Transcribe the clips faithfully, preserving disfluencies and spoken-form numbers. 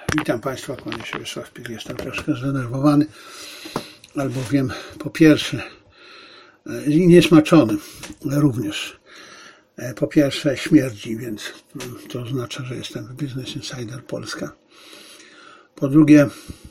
Witam Państwa, kłaniam się Wiesław Pil. Jestem troszkę zdenerwowany, albowiem po pierwsze i niesmaczony również. Po pierwsze śmierdzi, więc to oznacza, że jestem w Business Insider Polska. Po drugie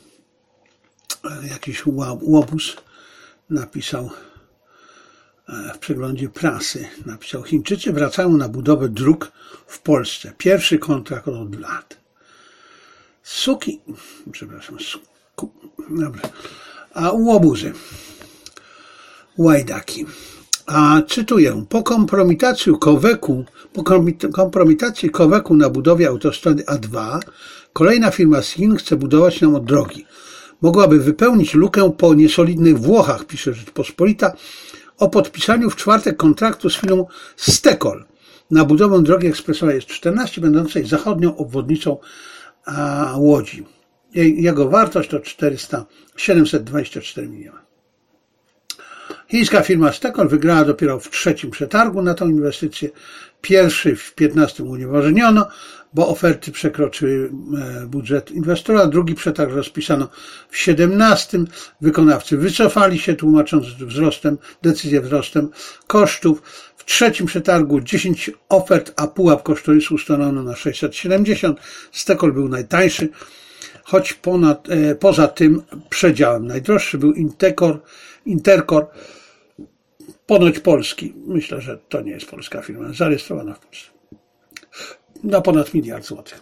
jakiś łobuz napisał w przeglądzie prasy, napisał: Chińczycy wracają na budowę dróg w Polsce. Pierwszy kontrakt od lat. Suki, przepraszam, suku, dobra, a łobuzy, łajdaki. A cytuję: po kompromitacji Koweku, po kompromitacji Koweku na budowie autostrady A dwa, kolejna firma z Chin chce budować nam drogi. Mogłaby wypełnić lukę po niesolidnych Włochach, pisze Rzeczpospolita, o podpisaniu w czwartek kontraktu z firmą Stekol na budowę drogi ekspresowej S czternaście, będącej zachodnią obwodnicą a, Łodzi. Jego wartość to czterysta, siedemset dwadzieścia cztery miliony. Chińska firma Stekol wygrała dopiero w trzecim przetargu na tę inwestycję. Pierwszy w piętnastym unieważniono, bo oferty przekroczyły budżet inwestora. Drugi przetarg rozpisano w siedemnastym. Wykonawcy wycofali się, tłumacząc wzrostem, decyzję wzrostem kosztów. W trzecim przetargu dziesięć ofert, a pułap kosztorysu ustalono na sześćset siedemdziesiąt. Stekol był najtańszy, choć ponad, e, poza tym przedziałem. Najdroższy był Intercor, Intercor, ponoć polski. Myślę, że to nie jest polska firma, zarejestrowana w Polsce. Na ponad miliard złotych.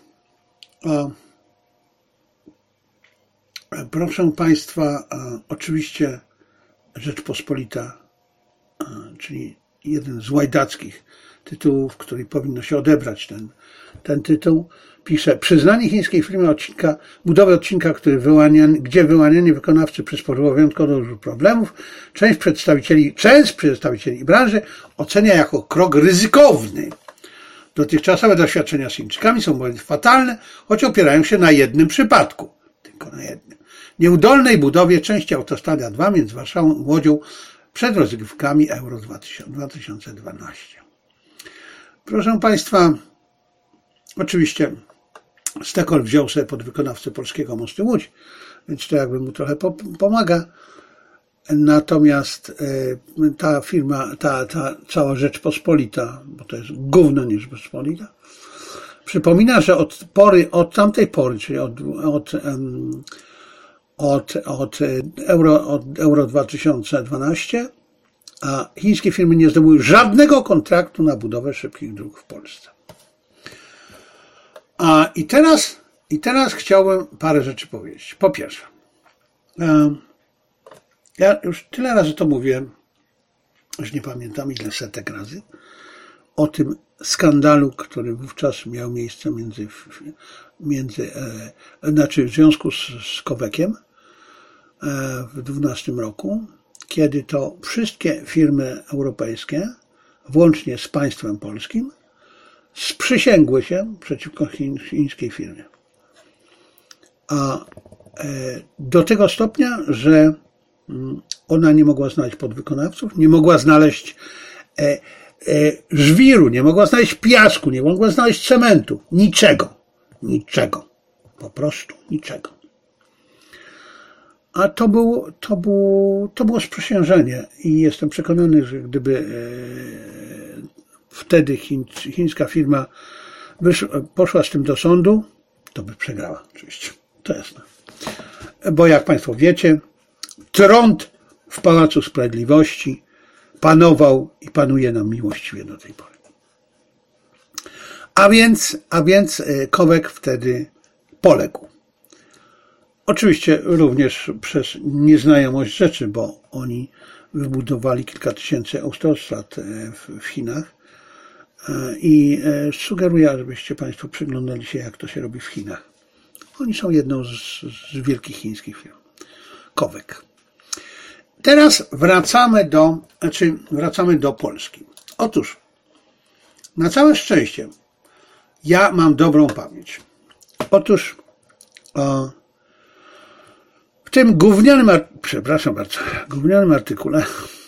Proszę Państwa, oczywiście Rzeczpospolita, czyli jeden z łajdackich tytułów, który powinno się odebrać ten, ten tytuł, pisze: przyznanie chińskiej firmie odcinka, budowy odcinka, który wyłaniany, gdzie wyłanianie wykonawcy przysporzyło wyjątkowo dużo problemów, część przedstawicieli, część przedstawicieli branży ocenia jako krok ryzykowny. Dotychczasowe doświadczenia z Chińczykami są bowiem fatalne, choć opierają się na jednym przypadku. Tylko na jednym. Nieudolnej budowie części autostrady A dwa między Warszawą i Łodzią przed rozgrywkami Euro dwa tysiące dwanaście. Proszę Państwa, oczywiście Stekol wziął sobie pod wykonawcę polskiego mostu Łódź, więc to jakby mu trochę pomaga. Natomiast ta firma, ta, ta cała Rzeczpospolita, bo to jest gówno niż Rzeczpospolita, przypomina, że od pory, od tamtej pory, czyli od, od, od, od, Euro, od Euro dwa tysiące dwanaście, a chińskie firmy nie zdobyły żadnego kontraktu na budowę szybkich dróg w Polsce. A i teraz, i teraz chciałbym parę rzeczy powiedzieć. Po pierwsze, ja już tyle razy to mówiłem, już nie pamiętam ile setek razy, o tym skandalu, który wówczas miał miejsce między, między e, znaczy w związku z, z Kowekiem e, w dwunastym roku, kiedy to wszystkie firmy europejskie, włącznie z państwem polskim, sprzysięgły się przeciwko chińskiej firmie. A e, do tego stopnia, że ona nie mogła znaleźć podwykonawców, nie mogła znaleźć e, e, żwiru, nie mogła znaleźć piasku, nie mogła znaleźć cementu. Niczego. Niczego. Po prostu niczego. A to było, to było, to było sprzysiężenie i jestem przekonany, że gdyby e, wtedy chiń, chińska firma wyszła, poszła z tym do sądu, to by przegrała oczywiście. To jasne. Bo jak Państwo wiecie, trąd w Pałacu Sprawiedliwości panował i panuje nam miłościwie do tej pory. A więc, a więc Kowek wtedy poległ. Oczywiście również przez nieznajomość rzeczy, bo oni wybudowali kilka tysięcy autostrad w Chinach i sugeruję, żebyście Państwo przyglądali się, jak to się robi w Chinach. Oni są jedną z, z wielkich chińskich firm. Kowek. Teraz wracamy do, znaczy wracamy do Polski. Otóż, na całe szczęście, ja mam dobrą pamięć. Otóż o, w tym gównianym, przepraszam bardzo, gównianym artykule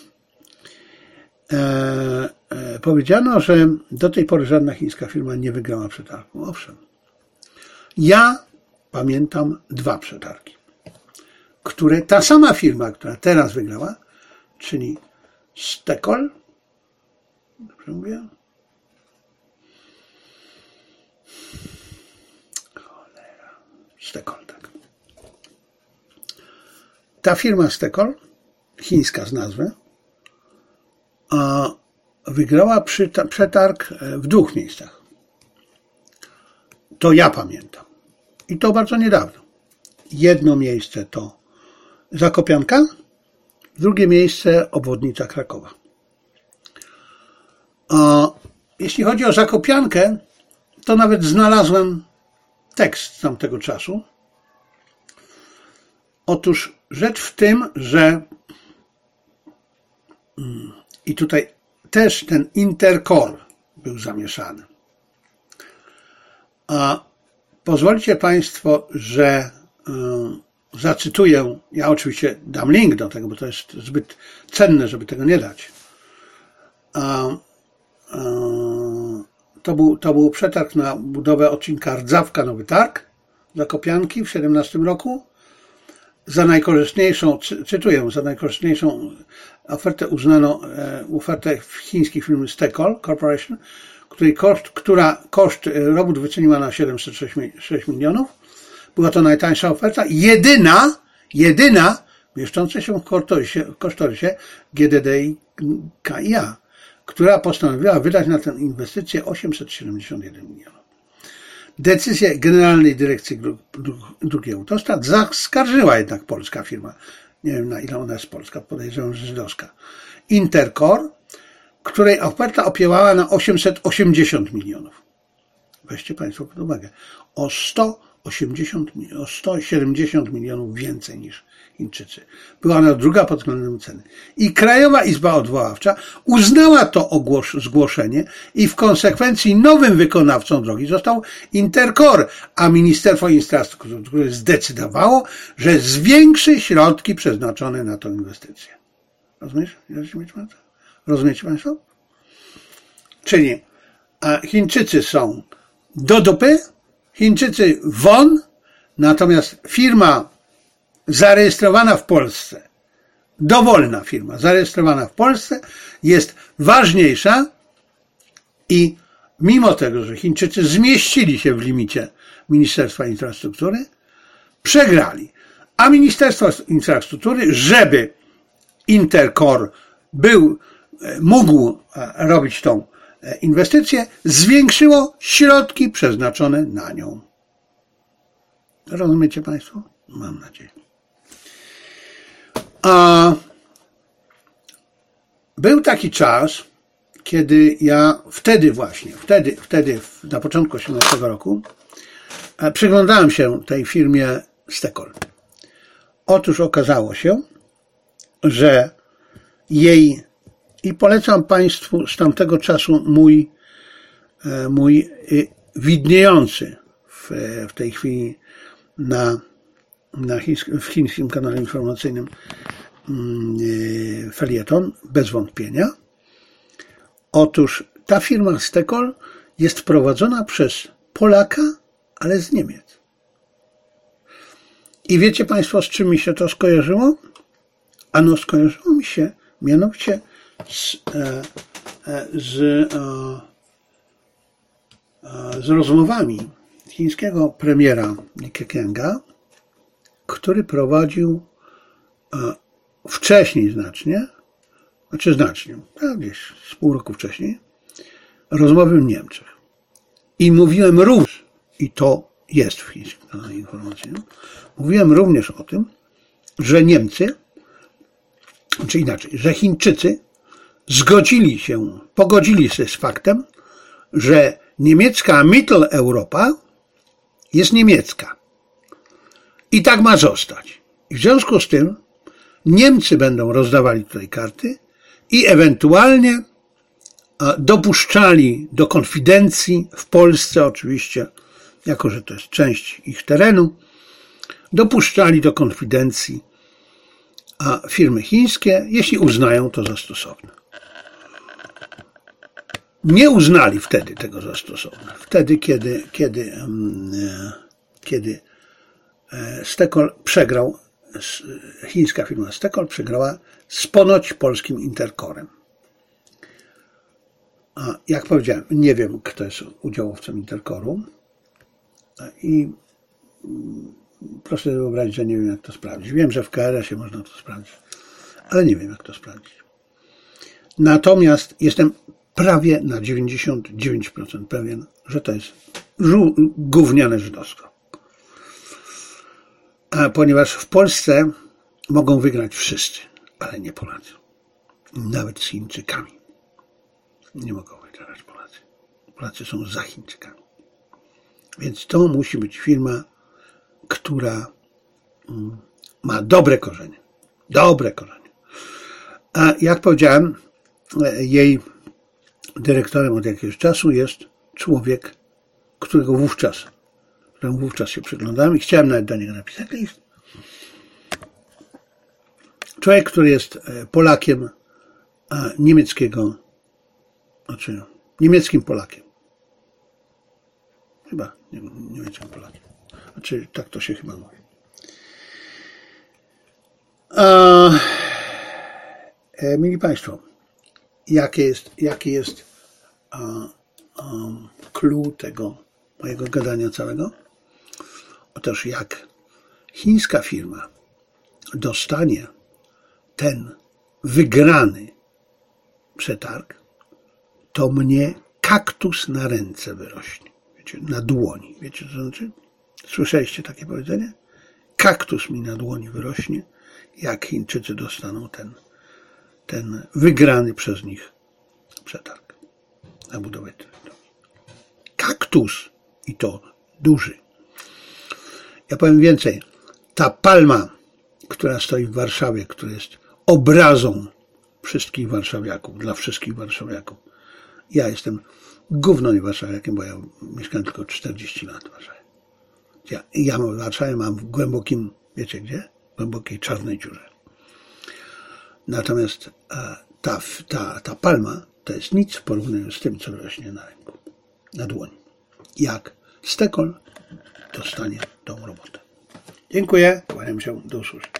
e, e, powiedziano, że do tej pory żadna chińska firma nie wygrała przetargu. Owszem. Ja pamiętam dwa przetargi, które ta sama firma, która teraz wygrała, czyli Stekol, dobrze mówię? Cholera, Stekol, tak. Ta firma Stekol, chińska z nazwy, wygrała przetarg w dwóch miejscach. To ja pamiętam. I to bardzo niedawno. Jedno miejsce to Zakopianka, drugie miejsce obwodnica Krakowa. A jeśli chodzi o Zakopiankę, to nawet znalazłem tekst z tamtego czasu. Otóż rzecz w tym, że i tutaj też ten Intercore był zamieszany. A pozwolicie Państwo, że y, zacytuję, ja oczywiście dam link do tego, bo to jest zbyt cenne, żeby tego nie dać. A, y, to, był, to był przetarg na budowę odcinka Rdzawka-Nowy Targ Zakopianki w siedemnastym roku. Za najkorzystniejszą, cytuję, za najkorzystniejszą ofertę uznano e, ofertę chińskiej firmy Stekol Corporation, której koszt, która koszt robót wyceniła na siedemset sześć milionów. Była to najtańsza oferta, jedyna, jedyna mieszcząca się w kosztorysie, w kosztorysie G D D K I A, która postanowiła wydać na tę inwestycję osiemset siedemdziesiąt jeden milionów. Decyzję Generalnej Dyrekcji Dróg Autostrad zaskarżyła jednak polska firma. Nie wiem, na ile ona jest polska, podejrzewam, że żydowska. Intercore, której oferta opiełała na osiemset osiemdziesiąt milionów. Weźcie Państwo pod uwagę. O sto osiemdziesiąt, o sto siedemdziesiąt milionów więcej niż Chińczycy. Była ona druga pod względem ceny. I Krajowa Izba Odwoławcza uznała to ogłos- zgłoszenie i w konsekwencji nowym wykonawcą drogi został Intercore, a Ministerstwo Infrastruktury zdecydowało, że zwiększy środki przeznaczone na tę inwestycję. Rozumiesz? Rozumiecie Państwo? Czyli a Chińczycy są do dupy, Chińczycy won, natomiast firma zarejestrowana w Polsce, dowolna firma zarejestrowana w Polsce jest ważniejsza i mimo tego, że Chińczycy zmieścili się w limicie Ministerstwa Infrastruktury, przegrali. A Ministerstwo Infrastruktury, żeby Intercore był, mógł robić tą inwestycję, zwiększyło środki przeznaczone na nią. Rozumiecie Państwo? Mam nadzieję. A był taki czas, kiedy ja wtedy właśnie, wtedy, wtedy na początku osiemnastego roku przyglądałem się tej firmie Stekol. Otóż okazało się, że jej, i polecam Państwu z tamtego czasu mój, mój widniejący w, w tej chwili na, na chińskim, w chińskim kanale informacyjnym felieton, bez wątpienia. Otóż ta firma Stekol jest prowadzona przez Polaka, ale z Niemiec. I wiecie Państwo, z czym mi się to skojarzyło? Ano skojarzyło mi się mianowicie z, e, e, z, e, e, z rozmowami chińskiego premiera Li Keqianga, który prowadził e, wcześniej znacznie, znaczy znacznie, tak gdzieś z pół roku wcześniej, rozmowy w Niemczech. I mówiłem również, i to jest w chińskim kanale informacyjnym, mówiłem również o tym, że Niemcy, czy inaczej, że Chińczycy zgodzili się, pogodzili się z faktem, że niemiecka Mitteleuropa jest niemiecka. I tak ma zostać. I w związku z tym Niemcy będą rozdawali tutaj karty i ewentualnie dopuszczali do konfidencji w Polsce oczywiście, jako że to jest część ich terenu, dopuszczali do konfidencji a firmy chińskie, jeśli uznają to za stosowne. Nie uznali wtedy tego za stosowne. Wtedy, kiedy, kiedy, kiedy Stekol przegrał, chińska firma Stekol przegrała z ponoć polskim Intercorem. A jak powiedziałem, nie wiem, kto jest udziałowcem Intercoru i proszę sobie wyobrazić, że nie wiem, jak to sprawdzić. Wiem, że w K R S ie można to sprawdzić, ale nie wiem, jak to sprawdzić. Natomiast jestem prawie na dziewięćdziesiąt dziewięć procent pewien, że to jest gówniane żydowsko. A ponieważ w Polsce mogą wygrać wszyscy, ale nie Polacy. Nawet z Chińczykami. Nie mogą wygrać Polacy. Polacy są za Chińczykami. Więc to musi być firma, która ma dobre korzenie. Dobre korzenie. A jak powiedziałem, jej dyrektorem od jakiegoś czasu jest człowiek, którego wówczas, któremu wówczas się przyglądałem i chciałem nawet do niego napisać list. Człowiek, który jest Polakiem a niemieckiego, znaczy niemieckim Polakiem. Chyba niemieckim Polakiem. Znaczy tak to się chyba mówi. A, e, mili Państwo, jakie jest, jaki jest a, a, clue tego mojego gadania całego? Otóż jak chińska firma dostanie ten wygrany przetarg, to mnie kaktus na ręce wyrośnie. Wiecie, na dłoni. Wiecie, co to znaczy? Słyszeliście takie powiedzenie? Kaktus mi na dłoni wyrośnie, jak Chińczycy dostaną ten, ten wygrany przez nich przetarg na budowę terytorium. Kaktus i to duży. Ja powiem więcej. Ta palma, która stoi w Warszawie, która jest obrazą wszystkich warszawiaków, dla wszystkich warszawiaków. Ja jestem gówno warszawiakiem, bo ja mieszkam tylko czterdzieści lat w Warszawie. Ja, ja w Warszawie mam w głębokim, wiecie gdzie? W głębokiej czarnej dziurze. Natomiast ta, ta, ta palma to jest nic w porównaniu z tym, co rośnie na ręku, na dłoni. Jak Stekol dostanie tą robotę. Dziękuję, kłaniam się, do usłyszenia.